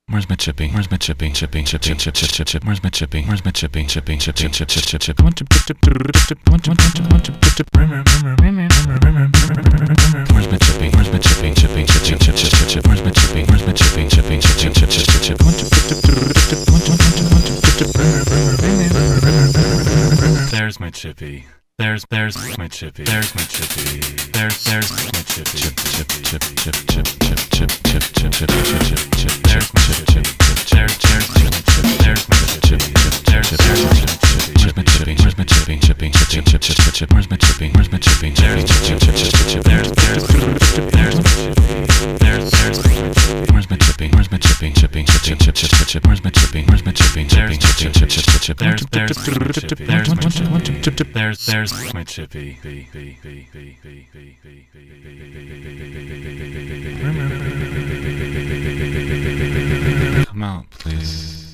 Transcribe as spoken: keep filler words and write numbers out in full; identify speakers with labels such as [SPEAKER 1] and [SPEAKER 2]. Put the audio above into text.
[SPEAKER 1] Where's my chippy? Where's my chippy? Chippy, chippy, chip, chip, chip, chip. Where's my chippy? Where's my chippy? Chippy, chippy, chip, chip, chip, chip. I want to chip, chip, chip, I want to chip, chip, chip, chip, chip. Where's my chippy? Where's my chippy? Chippy, chip, chip, chip, chip, chip. Where's my chippy? Where's my chippy? Chippy, chip, chip, chip, chip, chip. I want to chip, chip, chip, chip, I want to chip, chip, chip. There's my chippy. There's, there's my chippy. There's my chippy. There's, there's my chippy. Chip, chip, chip, chip, chip, chip, chip, chip, chip, chip, chip, chip, chip. There's my chip, chip, there's, there's my chip. There's my chip, there's, there's my chip. Where's my chippy? Where's my chippy? Chippy, chip, chip, chip, chip, chip. Where's my chippy? Where's my chippy? There's, chip, chip, chip, chip, chip. There's, there's, there's my chippy. There's, there's my chippy. Where's my chippy? Where's my chippy? Chippy, chip, chip, chip, chip, chip, chip. Where's my chippy? Where's my chippy? Chippy, chip, chip, chip, chip, chip. There's, there's my chippy. There's my chippy. There's, there's my chippy. Come out, please.